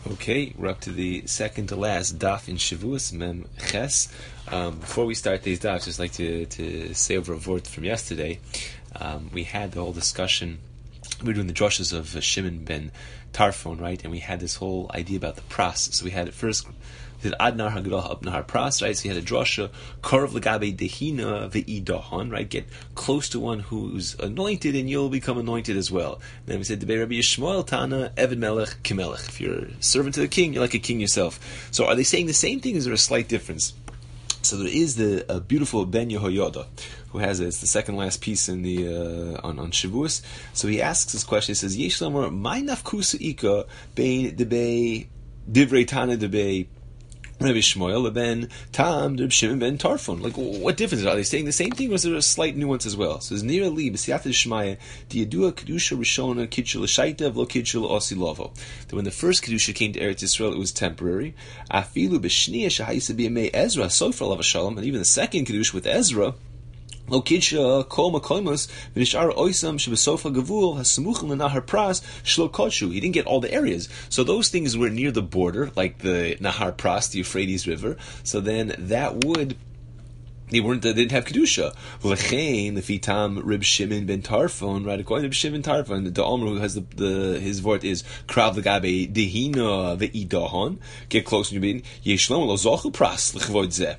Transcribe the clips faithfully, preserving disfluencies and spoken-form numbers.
Okay, we're up to the second to last daf in Shavuos Mem Ches. Um, before we start these dafs, just like to, to say over a word from yesterday. Um, we had the whole discussion. We were doing the drushes of uh, Shimon ben Tarfon, right? And we had this whole idea about the pras. So we had at first did Adnar Hagdol up Nahar Pras, right? So you had a drasha, Korv Legabe Dehina Ve'idahan, right? Get close to one who's anointed and you'll become anointed as well. And then we said, Debei Rabbi Yishmael Tana, Eved Melech, Kimelech. If you're a servant to the king, you're like a king yourself. So are they saying the same thing? Is there a slight difference? So there is the uh, beautiful Ben Yehoyada, who has it. It's the second last piece in the uh, on on Shavuos. So he asks this question. He says, Yesh Lamor, my nafkusa ika bein debei divrei Tana debei Rabbi Shmuel ben Tam Reb Shimon ben Tarfon. Like, what difference are they saying the same thing, or is there a slight nuance as well? So, Nira li b'siyata d'shmaya diyadua kedusha rishona kitchel shaita v'lo kitchel osilovo. That when the first kedusha came to Eretz Yisrael, it was temporary. Afilu b'shniya shahayisa b'yamei Ezra sofer alav shalom, and even the second kedusha with Ezra. Lo kidsha kol makoimos v'nishar oisam shebesofa gavul hasamuchim lenahar pras shlo kodshu. He didn't get all the areas, so those things were near the border, like the Nahar Pras, the Euphrates River. So then that would. They weren't. They didn't have kedusha. V'lechein lefitam Reb Shimon ben Tarfon. Right, according to Reb Shimon ben Tarfon, the Omer who has the, the his word is krav legabe dehina ve'idahan. Get close and you mean yeshlom lo zochu pras lechvod zeh.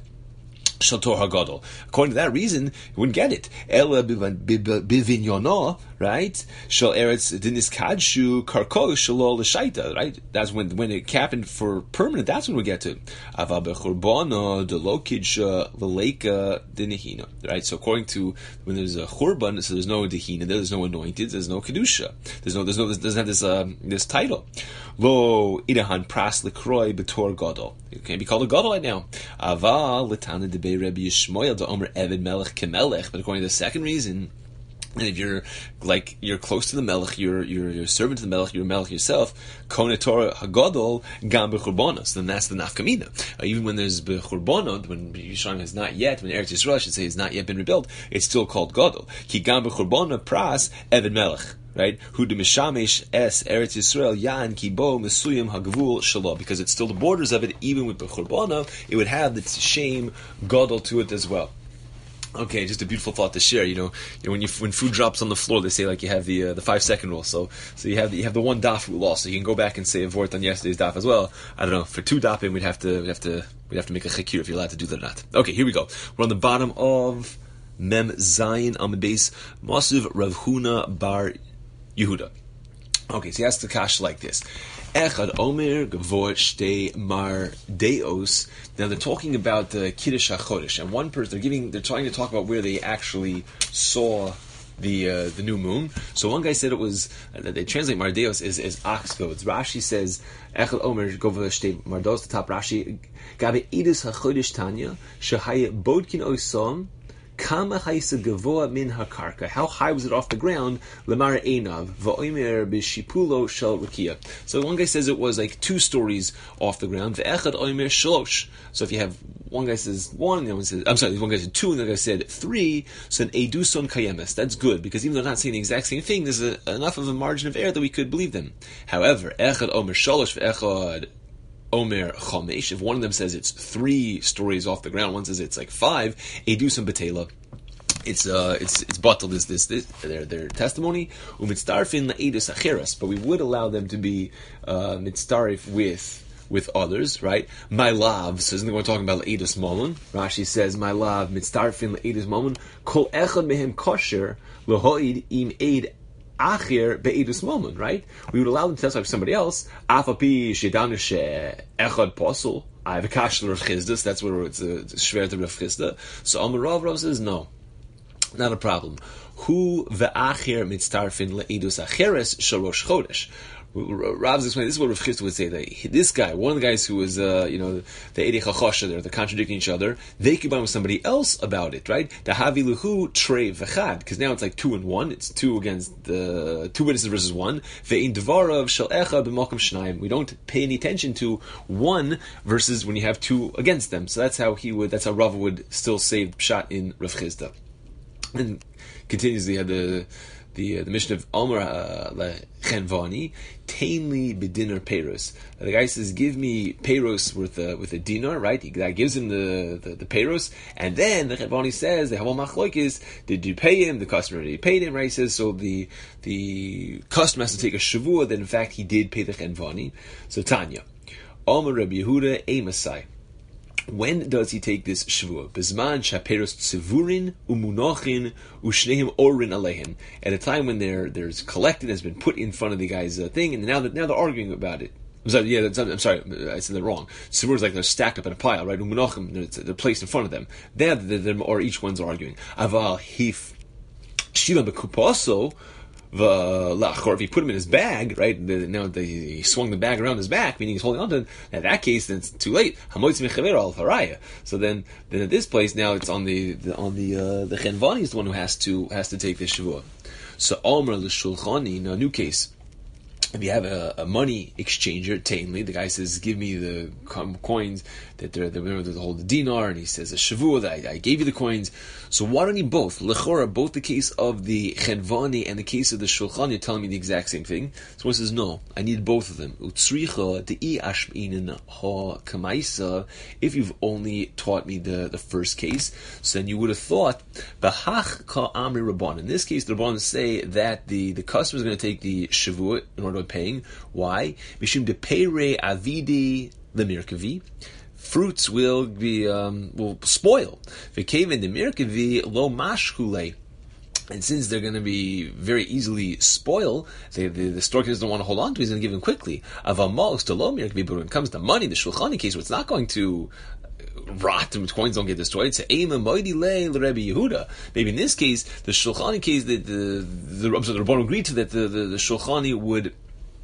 According to that reason, you wouldn't get it. Ela bivinyona, right? Shal eretz dinis kadshu karko shalo l'shaita, right? That's when when it happened for permanent. That's when we get to ava bechurbana delokidja v'leika dinihina, right? So according to when there's a churban, so there's no dehina, there's no anointed, there's no kedusha, there's no there's no doesn't have this um, this title. Lo idahan pras lekroy betor gadol. It can't be called a gadol right now. Ava l'tana debe Rabbi Yishmael da Omer Eved Melech Kemelech. But according to the second reason, and if you're like you're close to the Melech, you're you're, you're a servant to the Melech, you're a Melech yourself. Kone Torah Hagadol Gam Bechurbanos. Then that's the nafkamina. Uh, even when there's Bechurbanot, when Yisrael has not yet, when Eretz Yisrael I should say has not yet been rebuilt, it's still called Gadol. Ki Gam Bechurbana Pras Eved Melech. Right? Who de mishamesh es Eretz Yisrael yan kibo mesuyim hagvul shalom, because it's still the borders of it. Even with the churbana, it would have the shame gadol to it as well. Okay, just a beautiful thought to share. You know, you know when you when food drops on the floor, they say like you have the uh, the five second rule. So so you have the, you have the one daf rule also. You can go back and say a vort on yesterday's daf as well. I don't know, for two dafim we'd have to we'd have to we'd have to make a chikir if you're allowed to do that or not. Okay, here we go. We're on the bottom of Mem Zayin on the base. Masiv Rav Huna bar Yehuda. Okay, so he asks the kash like this. Echad Omer Gavor Shtei Mar Deos. Now they're talking about the Kiddush HaChodesh, and one person they're giving, they're trying to talk about where they actually saw the uh, the new moon. So one guy said it was. Uh, they translate Mar Deos as, as ox goads. Rashi says Echad Omer Gavor Shtei Mar Deos. The top Rashi Gabe Idus HaChodesh Tanya Shehaya Bodkin Oisom. Kama haisa gavoa min hakarka. How high was it off the ground? Lemara einav va'omer b'shipulo shel rakia. So one guy says it was like two stories off the ground. Ve'echad omer shlosh. So if you have one guy says one, the other one says I'm sorry, one guy said two, and the other guy said three. So an eduson kayemes. That's good because even though they're not saying the exact same thing, there's a, enough of a margin of error that we could believe them. However, echad omer shlosh ve'echad Omer Chomesh. If one of them says it's three stories off the ground, one says it's like five, Edusam Betela. It's uh, it's it's bottled as this, this their their testimony. Umitzdarfin laedus acheras, but we would allow them to be uh, mitzdarif with with others, right? My love. So isn't the one talking about laedus momon? Rashi says my love mitzdarfin laedus momon. Kol echad mehem kosher lohoid im eid. Achir be'edus moment, right? We would allow them to testify for somebody else. Afapi shedanu she echad posel. I have a kashler of Chisda. That's where it's a, it's a shver of Chisda. So Amarav Rav says no, not a problem. Hu ve'achir mitztarfin le'edus acheres shalosh chodesh. Rav's explaining, this is what Rav Chisda would say, that this guy, one of the guys who was, uh, you know, the Eidei Chachosha, they're contradicting each other, they could buy with somebody else about it, right? The Havi Luhu Trei V'chad, because now it's like two and one, it's two against the, two witnesses versus one. Ve'in Dvarav Shel Echad B'Malkam Shnayim. We don't pay any attention to one versus when you have two against them. So that's how he would, that's how Rav would still save Pshat in Rav Chisda. And continues, he had the, the uh, the mission of Omer Lechenvani, Tainli Bedinar Peiros. The guy says, give me Peiros with a, with a dinar, right? He, that gives him the, the, the Peiros, and then the Lechenvani says, the Haval Machloikis, did you pay him? The customer already paid him, right? He says, so the the customer has to take a Shavua, that in fact he did pay the Lechenvani. So Tanya, Omer Rabbi Yehuda, Emasai. When does he take this Shavua? Bizman shaperos tzivurin umunochin ushneim orin aleihim. At a time when they're there's collected, has been put in front of the guy's uh, thing, and now that now they're arguing about it. I'm sorry, yeah, that's, I'm sorry, I said that wrong. Tzivur is like they're stacked up in a pile, right? Umunochin, they're, they're placed in front of them. There, or each one's arguing. Aval hif shilam bekupaso. Or if he put him in his bag, right? The, now the, he swung the bag around his back, meaning he's holding on to it. In that case, then it's too late. So then, then at this place, now it's on the, the on the uh, the Chenvani is the one who has to has to take this shavua. So Omer l'shulchani, in a new case, if you have a, a money exchanger, tainly, the guy says, give me the coins that they're, they're going to hold the dinar, and he says, a shavua, that I, I gave you the coins. So why don't you both? Lechora, both the case of the Chenvani and the case of the Shulchan, you're telling me the exact same thing. So one says, no, I need both of them. Utsricha, de'i ashminin ha kamaisa, if you've only taught me the, the first case, so then you would have thought, Bahach ka amri rabban. In this case, the Rabban say that the, the customer is going to take the shavua in order to paying. Why? Mishum de peire avidi lemirkavi. Fruits will be um, will spoil. V'keven de mirkavi lo mashkule. And since they're going to be very easily spoil, they, the, the storekeeper doesn't want to hold on to it, he's going to give them quickly. Avamos to lo mirkavi, but when it comes to money, the shulchani case, where it's not going to rot and coins don't get destroyed. It's Eima Moidi Le Rebbe Yehuda. Maybe in this case, the shulchani case, that the the, the, the Rabban agreed to that the, the, the shulchani would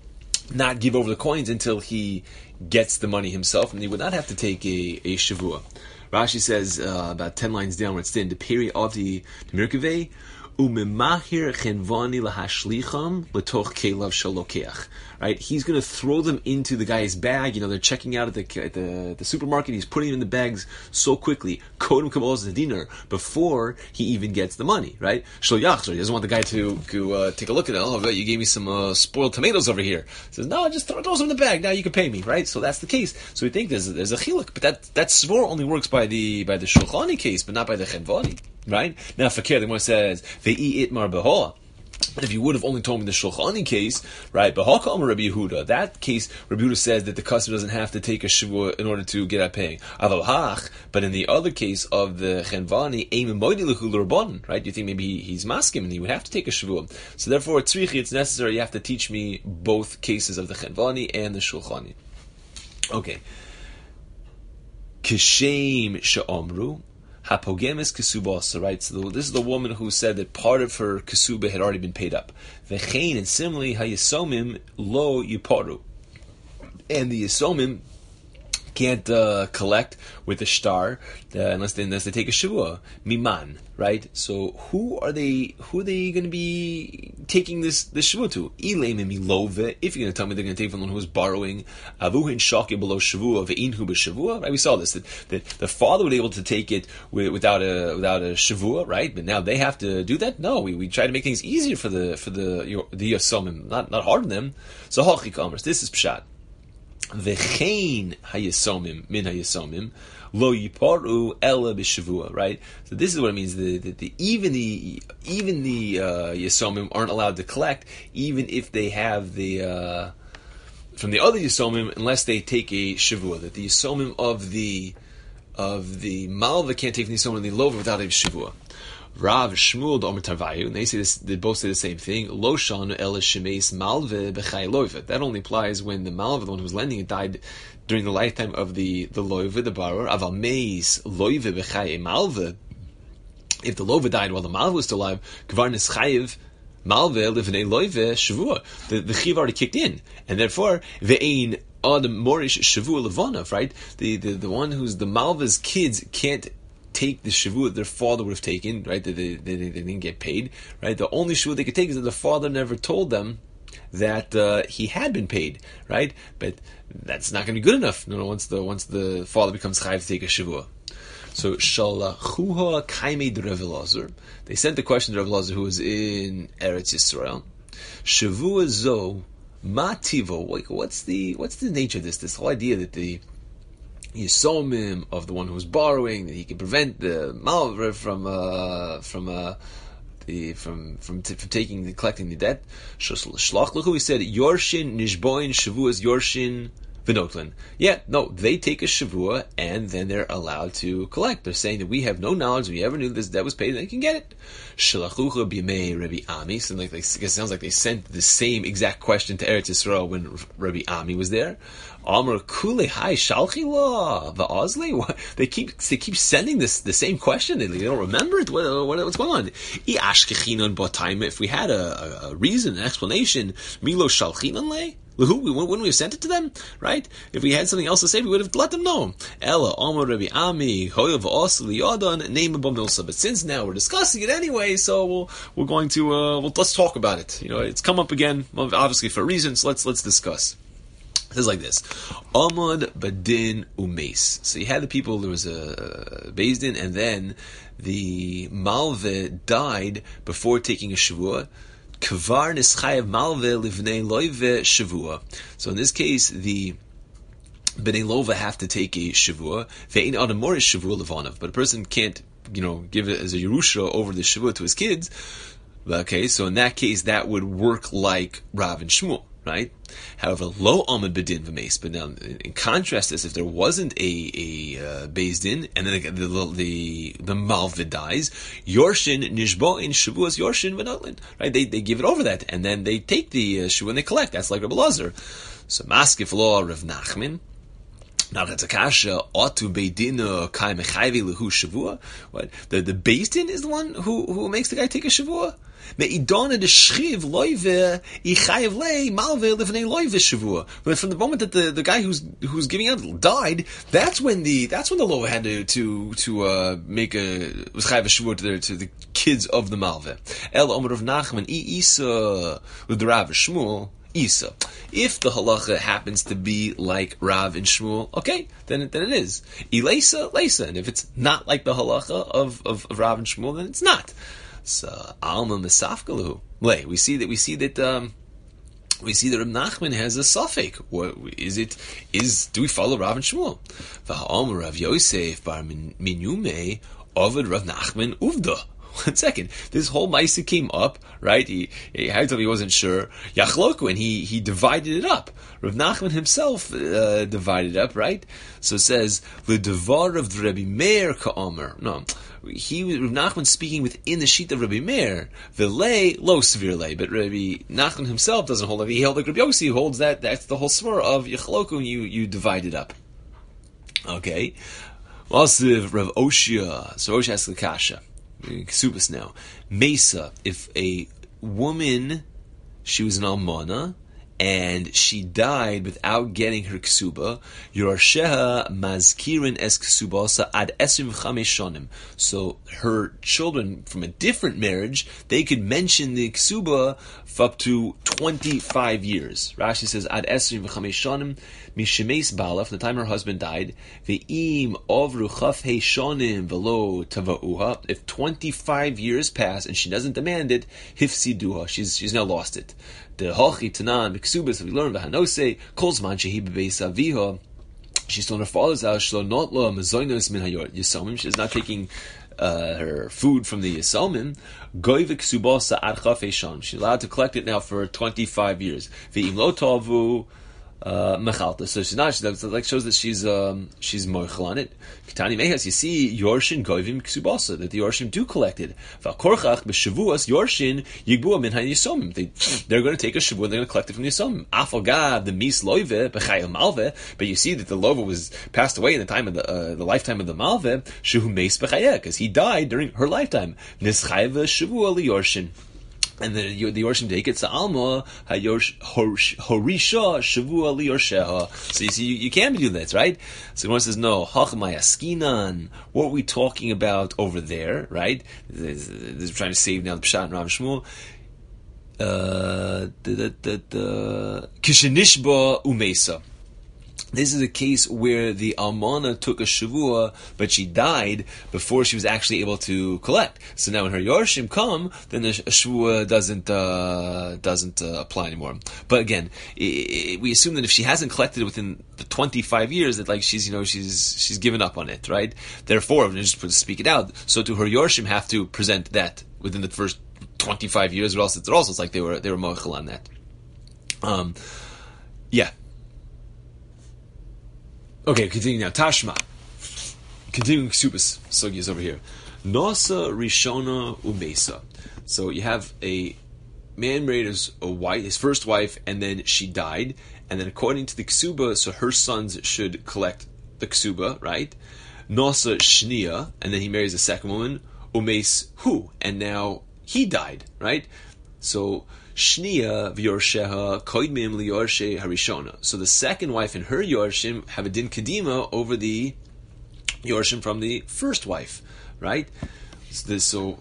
not give over the coins until he gets the money himself, and he would not have to take a, a shavua. Rashi says uh, about ten lines downwards, in the period of the Merkaveh, umemahir chenvani lahashlicham letoch kelav shalokeach. Right, he's going to throw them into the guy's bag. You know, they're checking out at the at the, the supermarket. He's putting them in the bags so quickly, kodem kabbalas the dinar, before he even gets the money. Right, shloyach, so he doesn't want the guy to to uh, take a look at it. Oh, you gave me some uh, spoiled tomatoes over here. He says, no, just throw those in the bag. Now you can pay me. Right, so that's the case. So we think there's there's a chiluk, but that that svor only works by the by the shulchani case, but not by the chenvani. Right now, fakir the one says ve'i itmar behoa. But if you would have only told me the Shulchani case, right, Bahaka Amar Rabbi Yehuda, that case, Rabbi Yehuda says that the customer doesn't have to take a shavua in order to get out paying. Aval hach, but in the other case of the Chenvani, Eimim Moidi L'Chul Rabban, right, you think maybe he, he's maskim and he would have to take a shavua. So therefore, tzrichi, it's necessary, you have to teach me both cases of the Chenvani and the Shulchani. Okay. Kishem Sha'omru, Hapogemis Kesubasa, right? So this is the woman who said that part of her Kesuba had already been paid up. Vechein, and similarly, Hayasomim lo Yiparu. And the Yisomim can't uh, collect with the star uh, unless they unless they take a shavua miman, right? So who are they? Who are they going to be taking this this shavua to? Ilem milove. If you're going to tell me they're going to take from one who is borrowing, avuhin shaki below shavua ve'inhu b'shavua. Right? We saw this that, that the father would be able to take it with, without a without a shavua, right? But now they have to do that. No, we, we try to make things easier for the for the the yasomim, not not harden them. So hachik amers. This is pshat. V'chein hayasomim min hayasomim lo yiparu ela b'shavua. Right. So this is what it means. The, the, the even the even the uh, yasomim aren't allowed to collect, even if they have the uh, from the other yasomim, unless they take a shavua. That the yasomim of the of the malva can't take the yasomim of the lova without a shavua. Rav Shmuel Omer Tarvayu, and they say this. They both say the same thing. Lo shanu ela shemeis malve b'chay loiva. That only applies when the malva, the one who was lending it, died during the lifetime of the the loiva, the borrower. Aval meis loiva b'chay malve. If the loiva died while the malva was still alive, kvar nischayev malve livnei loiva shavua. The the chiv already kicked in, and therefore ve'ein ad morish shavua levanav. Right, the the the one who's the malva's kids can't take the shavua their father would have taken, right? They, they, they, they didn't get paid, right? The only shavua they could take is that the father never told them that uh, he had been paid, right? But that's not going to be good enough. No, no. Once the once the father becomes chayav to take a shavua. So Shalachuha Kaimei Rav Elazar. They sent the question to Rav Elazar, who was in Eretz Yisrael. Shavua Zo Mativo. What's the what's the nature of this? This whole idea that the Yisomim of the one who's borrowing, that he can prevent the malver from uh, from uh, the from from, t- from taking the collecting the debt. Shlach Lechu, he said Yorshin Nishboin Shavuas Yorshin V'notlin. Yeah, no, they take a shavua and then they're allowed to collect. They're saying that we have no knowledge, we ever knew this debt was paid, and they can get it. Shalachucha b'yamei Rabbi Ami. So like they, it sounds like they sent the same exact question to Eretz Yisrael when Rabbi Ami was there. Amar kule hai shalchi la va'azli. They keep they keep sending this the same question. They, they don't remember it. What, what, what's going on? If we had a, a, a reason, an explanation, milo shalchinan le. Who wouldn't we have sent it to them, right? If we had something else to say, we would have let them know. Ella, Amar Rabbi Ami, Hoyav Osli Yadon, name of Milsa. But since now we're discussing it anyway, so we'll, we're going to uh, well, let's talk about it. You know, it's come up again, obviously for reasons. So let's let's discuss. It says like this: Amad Badin Umes. So you had the people. There was a Beis Din, and then the Malve died before taking a Shavua. Kvar nischayev malve livnei loive shavua. So in this case, the bnei lova have to take a shavua. Ve'in adamor is shavua levanav, but a person can't, you know, give it as a yerusha over the shavua to his kids. Okay, so in that case, that would work like Rav and Shmuel, right? However, lo amad bedin v'meis. But now, in contrast, this if there wasn't a a uh, Beis Din and then the the the, the malva dies, yorshin nishboin shavuas yorshin v'notlin. Right? They they give it over that, and then they take the uh, shavua and they collect. That's like Rabbi Elazar. So maskif law Rav Nachman. Now that's a kasha. Otu beidina kai mechayvi lehu shavua. What the the Beis Din is the one who who makes the guy take a shavua. But from the moment that the, the guy who's who's giving out died, that's when the that's when the law had to to to uh, make a was chayav shavua to the to the kids of the malve. El Omer of Nachman Isa with the Rav Shmuel. Isa. If the halacha happens to be like Rav and Shmuel, okay, then it, then it is. Ilesa, Lesa. And if it's not like the halacha of, of, of Rav and Shmuel, then it's not. So Alma Mesafkalu. Wait, we see that we see that um, we see that Reb Nachman has a suffix. What is it? Is do we follow Rav and Shmuel? V'ha'omer Rav Yosef bar Minyume Ovid Rav Nachman Uvda. One second, this whole Maisa came up, right? He, he had to he wasn't sure. Yachloku, and he he divided it up. Rav Nachman himself uh, divided it up, right? So it says the devar of the Rabbi Meir ka'omer. No. He Rav Nachman speaking within the sheet of Rabbi Meir, v'lei lo severe lei, but Rabbi Nachman himself doesn't hold like he held like Rabbi Yossi, who holds that that's the whole svara of Yechloku. You you divide it up. Okay. Also Rav Oshia, so Oshia asks the kasha. Ksubas now. Mesa, if a woman, she was an almana, and she died without getting her ksuba, Yorasheha mazkirin es ksubasa ad esrim chamesh shonim. So her children from a different marriage, they could mention the ksuba for up to twenty-five years. Rashi says ad esrim chamesh shonim mishemes bala, from the time her husband died, ve'im ovru chafhei shonim velo tavauha. If twenty-five years pass and she doesn't demand it, hifsiduha. She's she's now lost it. The Hochi Tanan Miksubas we learn Vahanose Kolzman Shehi Bebeis Aviha. She's still in her father's house. Shlo not lo mazoinos min hayor Yisomim. She's not taking uh, her food from the Yisomim. Goivik Subasa Ad Chafei Shon. She's allowed to collect it now for twenty-five years. Ve'im lo tovu Mechalta. So she's not. She like shows that she's um, she's moichel on it. Kitani mehas. You see Yorshin Goivim Ksubasa, that the Yorshim do collect it. V'korchach b'shavuas Yorshin Yigbua min hayisomim. They they're going to take a shavua and they're going to collect it from the Yisomim. Afalgav the mis loive b'chayil malve. But you see that the lova was passed away in the time of the uh, the lifetime of the malve. Shehu meis b'chayeh, because he died during her lifetime. Nischayv shavua liyorshin. And the the Yorshim take it to Alma Hayorsh Horisha Shavua Liyorsheha. So you see, you, you can't do that, right? So one says, no, Hachmai Askinan. What are we talking about over there, right? This is trying to save now the Pshat and Rav Shmuel. Uh, the the the Kishenishba Umesa. This is a case where the almana took a shavua, but she died before she was actually able to collect. So now when her yorshim come, then the shavua doesn't uh, doesn't uh, apply anymore. But again, it, it, we assume that if she hasn't collected within the twenty-five years, that like she's you know she's she's given up on it, right? Therefore, just to speak it out, so to her yorshim have to present that within the first twenty-five years, or else it's also it's like they were they were mochel on that. Um, yeah. Okay, continuing now. Tashma. Continuing Ksubas. Sugyas over here. Nosa Rishona Umesa. So you have a man married his a wife, his first wife, and then she died. And then according to the Ksuba, so her sons should collect the Ksuba, right? Nosa Shnia, and then he marries a second woman. Umes Hu, and now he died, right? So Shnia v'yorsheha koidmim liyorshe harishona. So the second wife and her yorshim have a din kedima over the yorshim from the first wife, right? So, this, so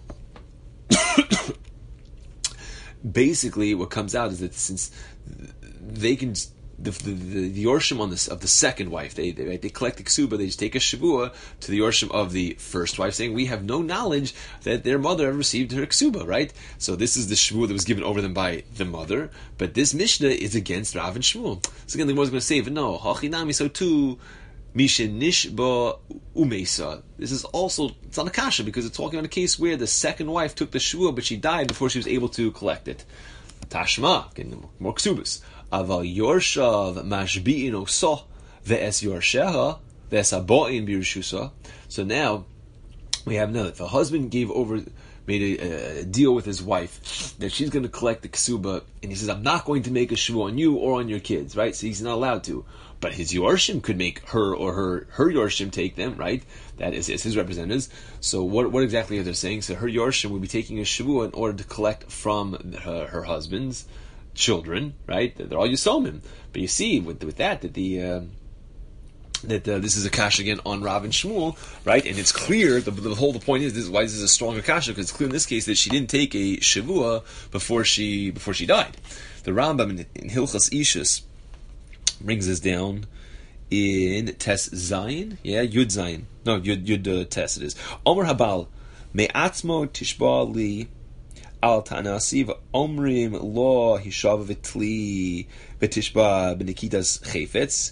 basically, what comes out is that since they can. The, the, the, the yorshim on this of the second wife, they they, right, they collect the ksuba, they just take a shavua to the yorshim of the first wife, saying we have no knowledge that their mother ever received her ksuba, right? So this is the shavua that was given over them by the mother, but this mishnah is against Rav and Shmuel. So again, the Gemara is going to say, no, hachinami, so too, mishin nishba umesa. This is also it's on a kasha because it's talking about a case where the second wife took the shavua, but she died before she was able to collect it. Tashma, getting more ksubas. Aval yorshav mashbi'in oso ve'es yorsheha ve'es abo'in birushusa. So now we have another. If a husband gave over, made a, a deal with his wife that she's going to collect the ksuba, and he says, "I'm not going to make a shvu on you or on your kids," right? So he's not allowed to. But his yorshim could make her or her her yorshim take them, right? That is, is his representatives. So what what exactly are they saying? So her yorshim would be taking a shvu in order to collect from her, her husband's children, right? They're all Yisomim. But you see, with with that, that the uh, that uh, this is a kasha again on Rav and Shmuel, right? And it's clear. The, the whole the point is this is why this is a stronger kasha because it's clear in this case that she didn't take a shavua before she before she died. The Rambam in, in Hilchas Ishus brings this down in Tes Zayin, yeah, Yud Zayin, no Yud Yud uh, Tes it is. Omer Habal me'atzmo tishba li. Al Tanasiv Omrim Lo Hishav Vitli Vitishba Benikitas Chayfetz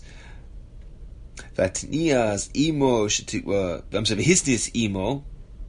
Vatnias Imo Shetigba I'm sorry Hisnis Imo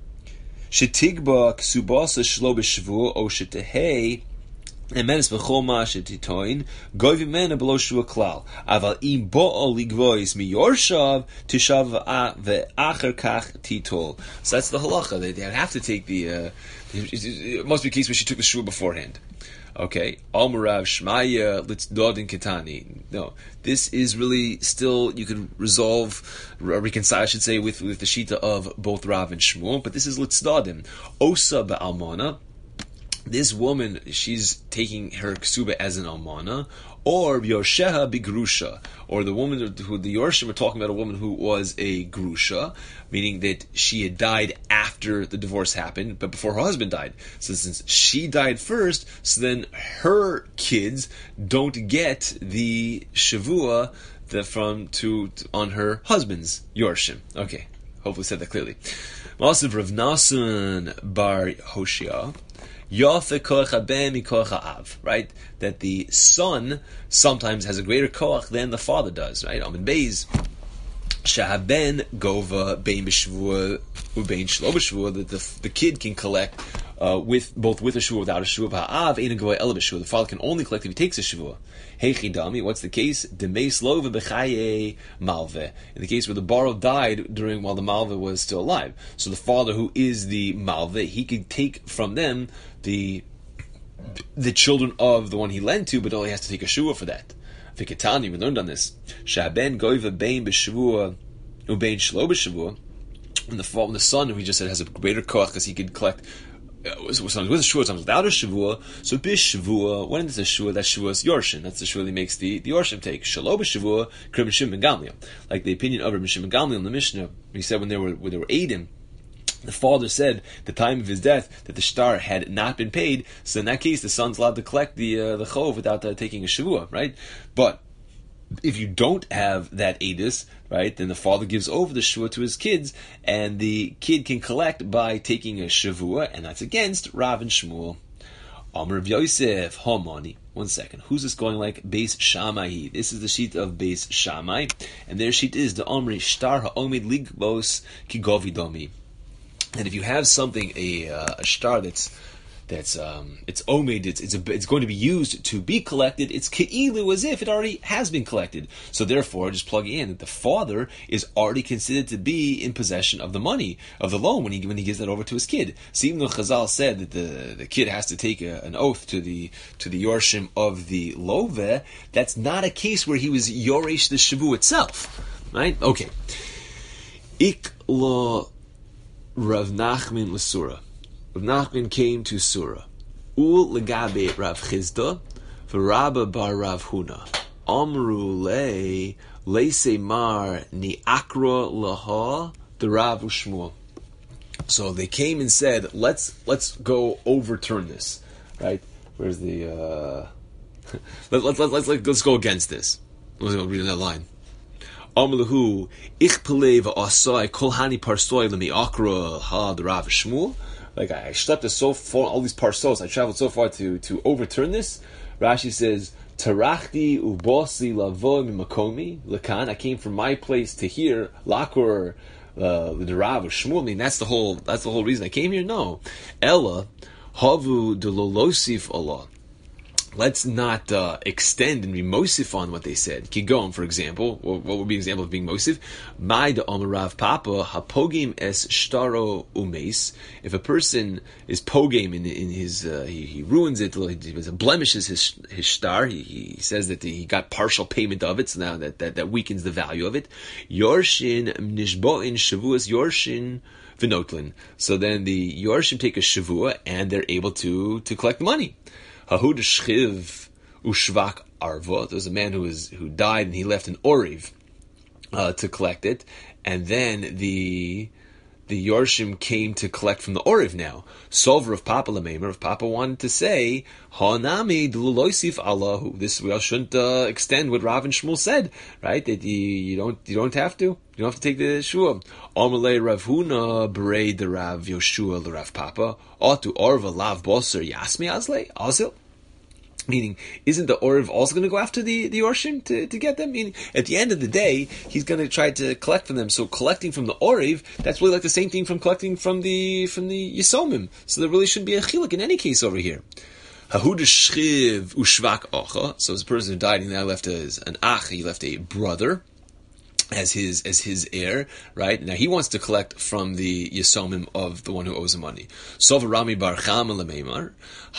Shetigba Ksubasa Shlo B'Shvu O Shetehei Emenes B'Choma Shetitoin Goy V'Mena Below Shua Klal Aval Im Bo'o Ligvois Miyorshav Tishav Ve'acher Kach Titol. So that's the halacha. They, they have to take the uh, it must be a case where she took the shua beforehand. Okay, Almarav Shmaya Litzdodin Kitani. No, this is really still you can resolve, reconcile, I should say, with with the shita of both Rav and Shmuel. But this is Litzdodin Osa Ba'almana. This woman, she's taking her ksuba as an almana, or Yorsheha Bigrusha, or the woman who the Yorshim are talking about a woman who was a grusha, meaning that she had died after the divorce happened, but before her husband died. So since she died first, so then her kids don't get the shavua the, from to, to on her husband's Yorshim. Okay, hopefully said that clearly. Also, Rav Nasan Bar Hoshia. Yofe koach ben mikoach ha'av, right? That the son sometimes has a greater koach than the father does, right? Amid Beis, shahaben gova bein b'shvua ubein shlo b'shvua, that the the kid can collect uh, with both with a shvua without a shvua. Ha'av ein goy el b'shvua. The father can only collect if he takes a shvua. Heichidami, what's the case? Demeis lova b'chaye malve. In the case where the borrow died during while the malve was still alive, so the father who is the malve, he could take from them the the children of the one he lent to, but only has to take a shvua for that. Vikitani, we learned on this. Shaben goiva bein b'shvua ubein shlo b'shvua. When the when the son, who we just said has a greater koach because he could collect. Uh, sometimes with a shvua, sometimes without a shvua. So b'shvua, when it's a shvua, that shvua is yorshin. That's the shvua that makes the the yorshim take. Shalo b'shvua, krim shim ben Gamliel. Like the opinion of Rabbi Shimon ben Gamliel in the Mishnah, he said when they were when they were Eidim, the father said at the time of his death that the shtar had not been paid. So in that case, the son's allowed to collect the uh, the chov without uh, taking a shavua, right? But If you don't have that edus, right, then the father gives over the shavua to his kids, and the kid can collect by taking a shavua, and that's against Rav and Shmuel. Amr of Yosef, Homani. One second. Who's this going like? Beis Shammai. This is the sheet of Beis Shammai, and their sheet is the Omri Shtar Ha'omid Ligbos Kigovidomi. And if you have something, a, uh, a shtar that's That's um, it's omid. It's it's, a, it's going to be used to be collected. It's keilu as if it already has been collected. So therefore, just plug in that the father is already considered to be in possession of the money of the loan when he when he gives that over to his kid. So even though Chazal said that the, the kid has to take a, an oath to the to the yorshim of the love, that's not a case where he was yoresh the shavu itself, right? Okay. Ik lo Rav Nachman l'sura. Rav Nachman came to Surah. Ul legabe Rav Chizda, v'Rabba bar Rav Huna. Amru le leise mar ni akra laha the Rav Ushmuel. So they came and said, "Let's let's go overturn this." Right? Where's the? Uh... let, let, let, let's let's go against this. Let's go read that line. Amruhu ich pelev asai kol hani parsoy lemi akra ha the Rav Ushmuel. Like, I slept so far, all these parsos, I traveled so far to, to overturn this. Rashi says, Tarachti ubosi lavo mimakomi lakan. I came from my place to here, lakor the Rav or Shmuel. I mean, that's the whole, that's the whole reason I came here? No. Ella, havu de lolosif Allah. Let's not uh, extend and be mosif on what they said. Kigon, for example, what would be an example of being mosif? Mai de Rav Papa hapogim es shtaro umes. If a person is pogim in, in his, uh, he, he ruins it, he blemishes his his star. He, he says that he got partial payment of it, so now that that, that weakens the value of it. Yorshin nishboin shavuas yorshin v'notlin. So then the yorshim take a shavua and they're able to to collect the money. Hahud shchiv ushvak arva. There was a man who was who died and he left an oriv uh, to collect it, and then the the yorshim came to collect from the oriv. Now, Sover of Papa Lamemer, if Papa wanted to say Hanami dluloisif Allahu, this we all shouldn't uh, extend what Rav and Shmuel said, right? That you, you don't you don't have to you don't have to take the shua. Amalei Rav Huna berei the Rav Yoshua the Rav Papa Atu Orva Lav Boser Yasmi Azle Azil. Meaning, isn't the Oriv also going to go after the, the Orshim to, to get them? Meaning, at the end of the day, he's going to try to collect from them. So collecting from the Oriv, that's really like the same thing from collecting from the from the Yisomim. So there really shouldn't be a chiluk in any case over here. Hahud shchiv ushvak acha. So as a person who died, he now left as an ach, he left a brother as his as his heir, right? Now he wants to collect from the Yisomim of the one who owes the money. Sover Rami Bar Chama Lemeimar,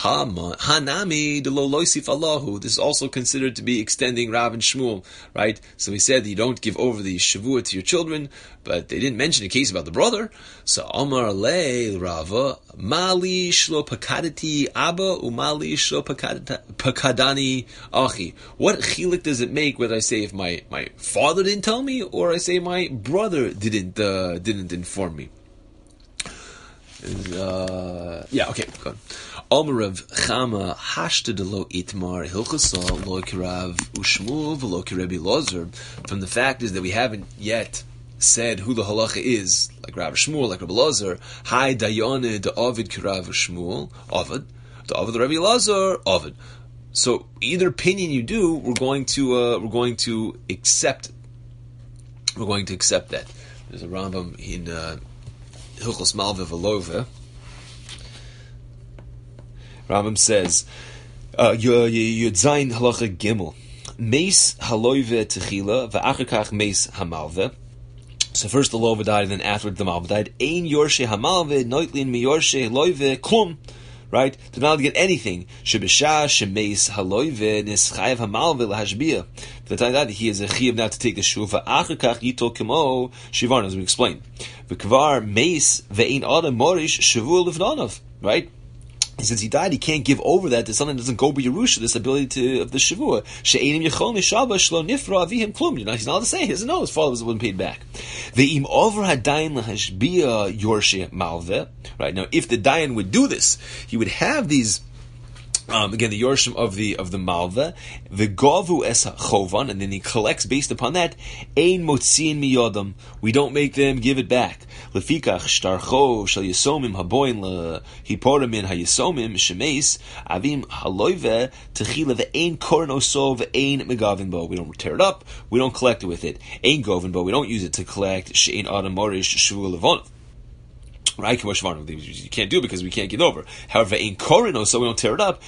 Hanami de lo loisif Allahu. This is also considered to be extending Rav and Shmuel, right? So he said that you don't give over the shavua to your children, but they didn't mention a case about the brother. So Amar le Rava Mali shlo pakadati Abba umali shlo pakadani Achi. What chilik does it make whether I say if my, my father didn't tell me or I say my brother didn't uh, didn't inform me? Uh, yeah, okay, go on. Amarav Chama Hashta de lo Itmar Hilchasa lo Kirav Ushmu v'lo Kirebi Lozer. From the fact is that we haven't yet said who the halacha is, like Rav Shmuel, like Rabbi Lozer. Hi Dayane de Ovid Kirav Shmuel Ovid, the Ovid Rabbi Lozer Ovid. So either opinion you do, we're going to uh, we're going to accept. We're going to accept that. There's a Rambam in uh, Hilchos Malva Velova. Rambam says, Yud Zayin Halacha Gimel, Meis Haloive Techila, V'achakach Meis Hamalve. So first the Lova died, and then afterward the Malva died. Ein Yorshe Hamalve, Noitlin Mi Yorshe Loive Klum. Right? They're not allowed to get anything. Shebesha Shemeis Haloive Nischayev Hamalve Lahashbiyah. For the time that he is a chiyuv now to take the shuva. Achakach Yitol Kemo Shivarn, as we explained. V'kvar Meis Ve'in Adam Morish Shavul Livnonov. Right? Since he died, he can't give over that to something that doesn't go by Yerusha, this ability to, of the Shavua. She'enim yechol mishaba shlo nifra avihim klum. You know, he's not allowed to say. He doesn't know his father wasn't paid back. Ve'im over hadayin lahashbia yorshe malve. Right, now if the dayan would do this, he would have these Um, again, the Yorshim of the of the Malva, the Govu es Chovan, and then he collects based upon that. Ein motziin miyodam. We don't make them give it back. Lefikach shtarcho shel yisomim haboin lehiporim min hayisomim shemeis avim haloive techila ve'ein korin oso ve'ein megavin bo. We don't tear it up. We don't collect it with it. Ein govin bo. We don't use it to collect she'ein adam morish shvu levon. Right, you can't do it because we can't get over. However, in Korino, so we don't tear it up.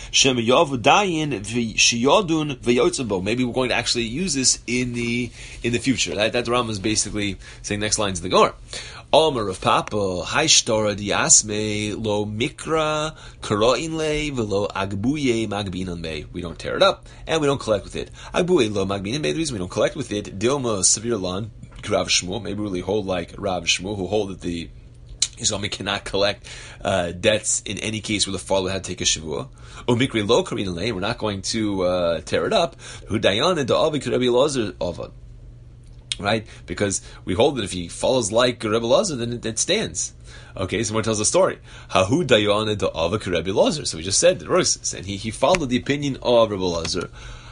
Maybe we're going to actually use this in the in the future. That, that Rambam is basically saying next lines of the Gemara. Omer of Papa, Haishtora diasme lo mikra karoin le velo agbuye magbinan me. We don't tear it up and we don't collect with it. Agbuye lo magbinan me. The reason we don't collect with it, Dilma Severe Lan Rav Shmuel. Maybe we really hold like Rav Shmuel, who hold that the Yisrael cannot collect uh, debts in any case where the father had to take a shavua. Umikri lo karin le. We're not going to uh, tear it up. Hu dayan and da'avi Rebbe Elazar avad. Right? Because we hold that if he follows like Rebbe Elazar, then it, it stands. Okay, someone tells a story. Hahu dayan and da'avi Rebbe Elazar. So we just said the verses, and he he followed the opinion of Rebbe Elazar.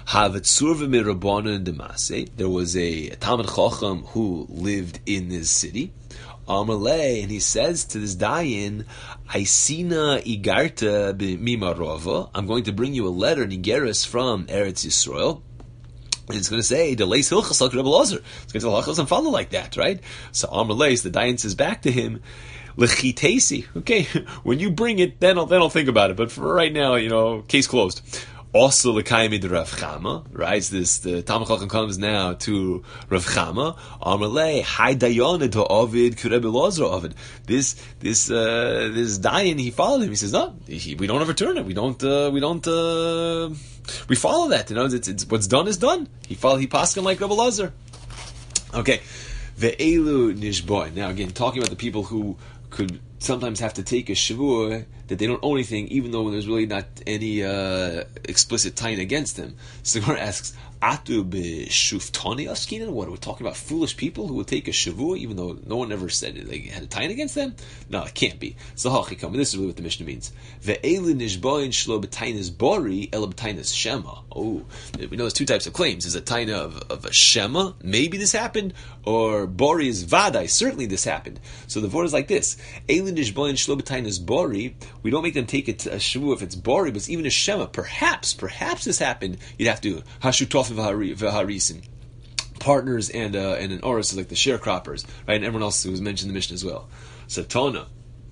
There was a Talmid Chacham who lived in this city. Amalei, and he says to this dayan, Aisina igarta mimarova. I'm going to bring you a letter, Nigeris, from Eretz Yisrael. And it's going to say, Deleis hilchas like Rebbe Elazar. It's going to tell hilchas and follow like that, right? So Amalei, the dayan says back to him, Lechitesi. Okay, when you bring it, then I'll then I'll think about it. But for right now, you know, case closed. Also, l'kaimi de Rav Chama, right? So this the Talmid Chacham comes now to Rav Chama. Amalei hay dayan to Ovid Rebbe Elazar Ovid. This this uh, this dayan, he followed him. He says, no, he, we don't overturn it. We don't uh, we don't uh, we follow that. You know, it's, it's what's done is done. He follow he paskin like Rebbe Elazar. Okay, ve'elu nishboy. Now again, talking about the people who could sometimes have to take a shavua that they don't own anything, even though there's really not any uh, explicit tying against them. So the Gemara asks, Atu b'shuftani askinan? What, are we talking about foolish people who will take a shavua even though no one ever said it, they had a tying against them? No, it can't be. So hachikam, this is really what the Mishnah means. Ve'elu nishboin shlo b'tainas bori ela b'tainas shema. Oh, we know there's two types of claims. There's a taina of, of a shema, maybe this happened, or bori is vadai, certainly this happened. So the word is like this. Elu nishboin shlo b'tainas bori, we don't make them take it to a shavua if it's bori, but even a shema, perhaps, perhaps this happened, you'd have to hashutov v'harisin, partners and uh, and an oris, like the sharecroppers, right, and everyone else who was mentioned in the Mishnah as well. So Tona,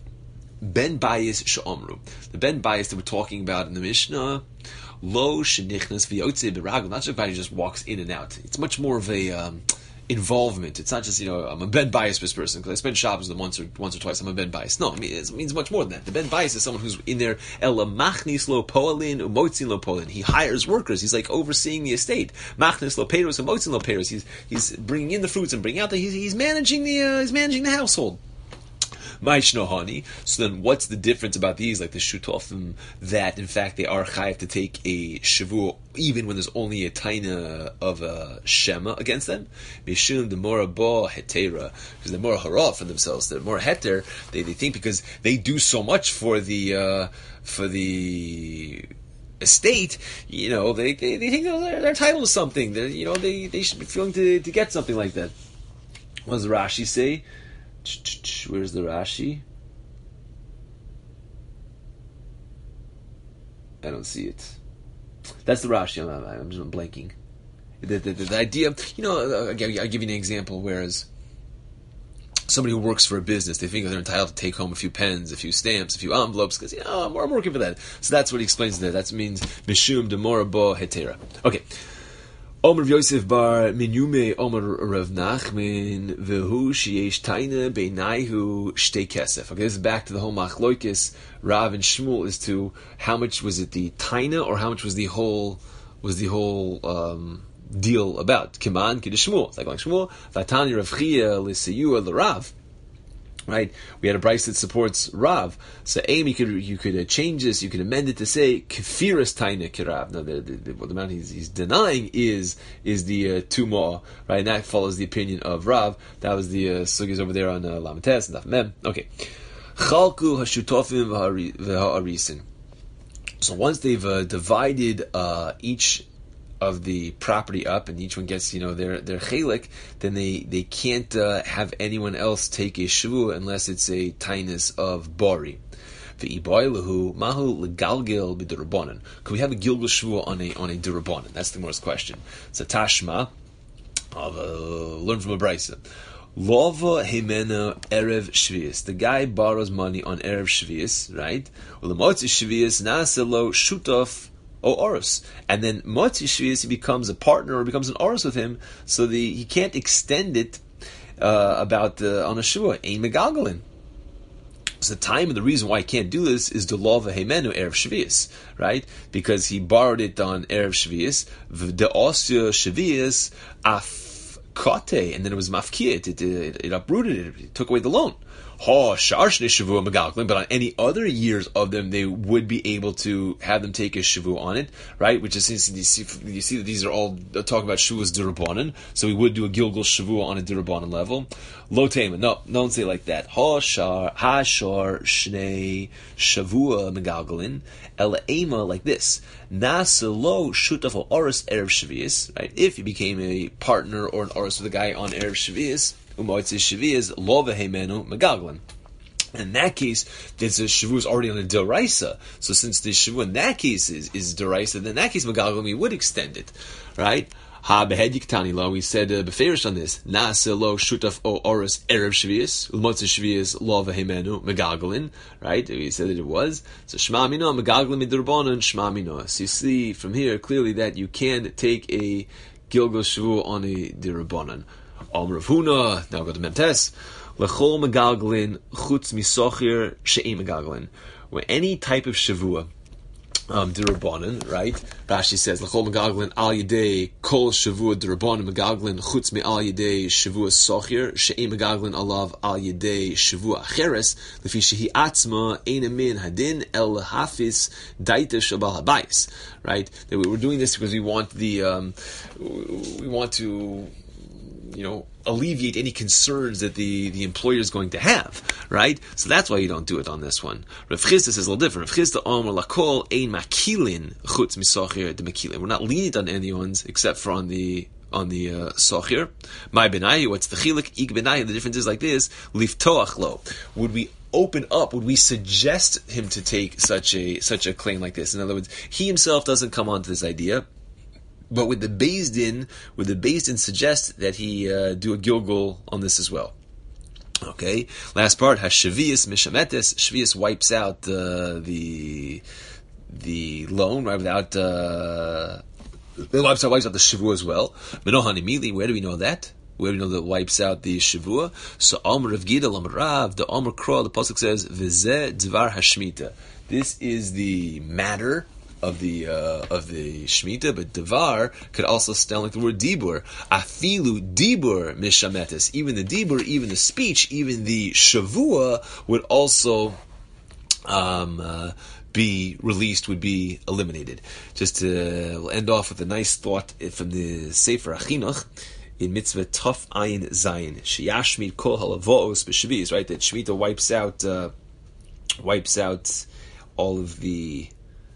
Ben Bayis Sha'omru, the Ben Bayis that we're talking about in the Mishnah, Lo Shenichnas V'yotze B'ragel, not just everybody just walks in and out. It's much more of a um, involvement. It's not just, you know, I'm a Ben Bias person because I spend Shabbos once or once or twice. I'm a Ben Bias. No, I mean, it means much more than that. The Ben Bias is someone who's in there. Ela machnis lo poalin umotzin lo poalin. He hires workers. He's like overseeing the estate. Machnis lo peros umotzin lo peros. He's he's bringing in the fruits and bringing out the. He's, he's managing the uh, he's managing the household. Maishnohani. So then, what's the difference about these, like the shutofim, that in fact they are chayav to take a shavua even when there's only a taina of a shema against them? Mishum the more ba hetera, because they're more hara for themselves. They're more heter. They they think because they do so much for the uh, for the estate, you know, they they, they think they're, they're entitled to something. They're, you know, they they should be feeling to to get something like that. What does Rashi say? Where's the Rashi? I don't see it. That's the Rashi. I'm, I'm just blanking. The, the, the, the idea, you know, I'll give, I'll give you an example. Whereas somebody who works for a business, they think they're entitled to take home a few pens, a few stamps, a few envelopes, because, you know, I'm, I'm working for that. So that's what he explains there. That means Mishum Demora Bo Hetera. Okay. Omer Yosef bar Minyume Omer Rav Nachman Vehu Sheyesh Taina Beinaihu Shtei Kesef. Okay, this is back to the whole Machloikis Rav and Shmuel as to how much was it the Taina or how much was the whole was the whole um, deal about. Kiman Kiddush Shmuel. It's like like Shmuel Vatani Rav Chia L'Seyua L'Rav. Right, we had a price that supports Rav. So, aim you could you could uh, change this. You could amend it to say kefiras taina kirav. Now, the, the, the, the amount he's, he's denying is is the uh, tumah, right? And that follows the opinion of Rav. That was the uh, sugis over there on uh, Lamates and Daf Mem. Okay, chalku hashutofim v'ha'arisin. So once they've uh, divided uh, each of the property up, and each one gets, you know, their their chelik, then they they can't uh, have anyone else take a shavua unless it's a tainus of bori. Mahu legalgil b'durabanan. Can we have a gilgal shavua on a on a durabanan? That's the most question. So tashma, I'll uh, learn from a brisa. Lova himena erev shvius. The guy borrows money on erev shvius, right? Ulemotzi shvius naselo shutaf o orus, and then motzi shvius he becomes a partner or becomes an orus with him, so the he can't extend it uh, about uh, on a shua. Ein megalgalin. So the time and the reason why he can't do this is the law of Hemenu Erev Shvius, right? Because he borrowed it on Erev Shvius, the Osya Shvius af Kote, and then it was mafkiyat, it, it, it uprooted it, it took away the loan. Ha Sharshne Shavua Megalglin, but on any other years of them, they would be able to have them take a Shavua on it, right? Which is, you see, you see that these are all talking about Shavua's Durabanan, so we would do a Gilgal Shavua on a Durabanan level. Lo Tema, no, don't say it like that. Ha Shar, Ha Shar Shnei Shavua Megalglin, Ela Ema, like this. Nasa Lo Shutaf Oris Erev Shavias, right? If he became a partner or an Oris with a guy on Erev Shavias, in that case, there's a shavu is already on a deraisa. So since the shavu in that case is, is deraisa, then in that case megalgalin we would extend it, right? Ha behed yiktani lo. We said uh, beferish on this. Nasa lo shutaf o oris erev shvius ulmotzi shvius lo vehemenu megalgalin. Right? We said that it was. So shma mino megalgalin midurbanan shma mino. So you see from here clearly that you can take a gilgal shavu on a dirabanan. Om Rav Huna, now go to Mentes. Lechol megalglin chutz misochir she'im megalglin. When any type of shavua, um, dirabanan, right? Rashi says lechol megalglin al yedei kol shavua dirabanan megalglin chutz mi al yedei shavua sochir she'im megalglin alav al yedei shavua acheres lefi shehi atzma ein min hadin el hafis daita shabal habayis. Right? That we were doing this because we want the um, we want to, you know, alleviate any concerns that the, the employer is going to have, right? So that's why you don't do it on this one. Rav Chisda says a little different. Rav Chisda omer lakol ein makilin chutz misochir de makilin. We're not lenient on any ones except for on the on the uh, sochir. My benayi, what's the chilik? Ik benayi. The difference is like this: liftoach lo. Would we open up? Would we suggest him to take such a such a claim like this? In other words, he himself doesn't come onto this idea. But with the Beis Din, with the Beis Din suggest that he uh, do a gilgal on this as well. Okay, last part, Hashavias Mishametes. Shvius wipes out uh, the the loan, right? Without uh, it wipes out wipes out the shavua as well. Menohan immediately. Where do we know that? Where do we know that it wipes out the shavua? So Amr of Gidal Amr Rav, the Amr Kro, the pasuk says V'zeh Dvar Hashmita. This is the matter of the uh, of the Shemitah, but Devar could also sound like the word Dibur. Afilu Dibur Mishametes. Even the Dibur, even the speech, even the Shavua would also um, uh, be released, would be eliminated. Just to we'll end off with a nice thought from the Sefer Achinuch in Mitzvah Tuf Ayin Zayin. Sheyashmid Kol Halavoos B'Shvius, right? That Shemitah wipes out uh, wipes out all of the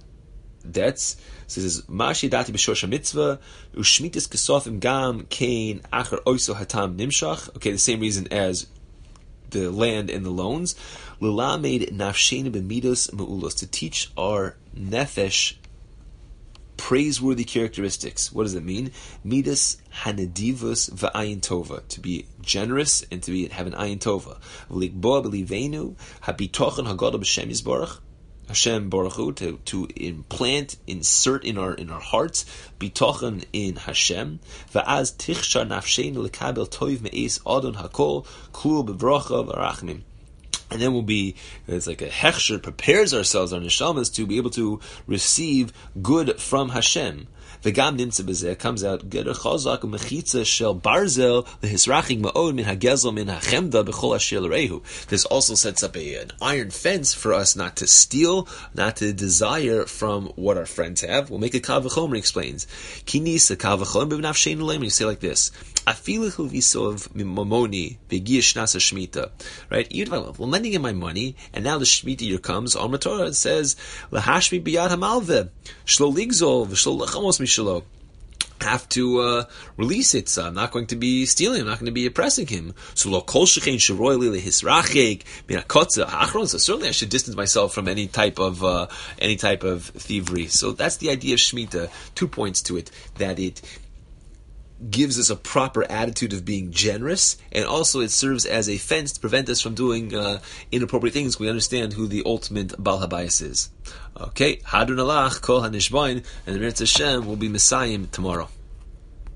debts. So it says Mashi Dati B'Shosha Mitzvah Ushmitis Kesofim Gam Kain Acher Oiso Hatam Nimshach. Okay, the same reason as the land and the loans. Lilamed Nafshena B'Midos Meulos, to teach our nefesh praiseworthy characteristics. What does it mean? Midas Hanedivus V'Ayin Tova, to be generous and to be have an Ayin Tova. V'Likboa B'Livenu Habitochen Hagadol B'Shem Yisborach, Hashem Baruch Hu, to, to implant, insert in our in our hearts, bitochen in Hashem. Va'az tichshar nafsheinu lekabel toiv me'es adon hakol klu bevracha v'rachmim. And then we'll be, it's like a hechsher, prepares ourselves, our neshamas, to be able to receive good from Hashem. V'gam nimtza b'zeh comes out Geder chazak u'mechitza shel barzel lehisrachik ma'od min hagezel min hachemda b'chol asher l'reihu. This also sets up a, an iron fence for us not to steal, not to desire from what our friends have. We'll make a Kal V'chomer explains. Kinis a Kal V'chomer b'nafsheinu leim. You say like this: Afilu chuvisov mimomoni begiya shnas hashmita. Right? Even if I'm lending him my money, and now the shmita year comes, on Torah it says lahashmi biyad hamalveh shlo ligzol v'shlo lachamos mishalo. Have to uh, release it. So I'm not going to be stealing. I'm not going to be oppressing him. So lo kol shechein sheroy li lehisrachik min hakotza ha'achron. So certainly I should distance myself from any type of uh, any type of thievery. So that's the idea of Shemitah. Two points to it: that it gives us a proper attitude of being generous, and also it serves as a fence to prevent us from doing uh, inappropriate things. We understand who the ultimate Baal Habayis is. Okay, Hadron Alach, Kol HaNishbain, and the Meretz Hashem will be Messiah tomorrow.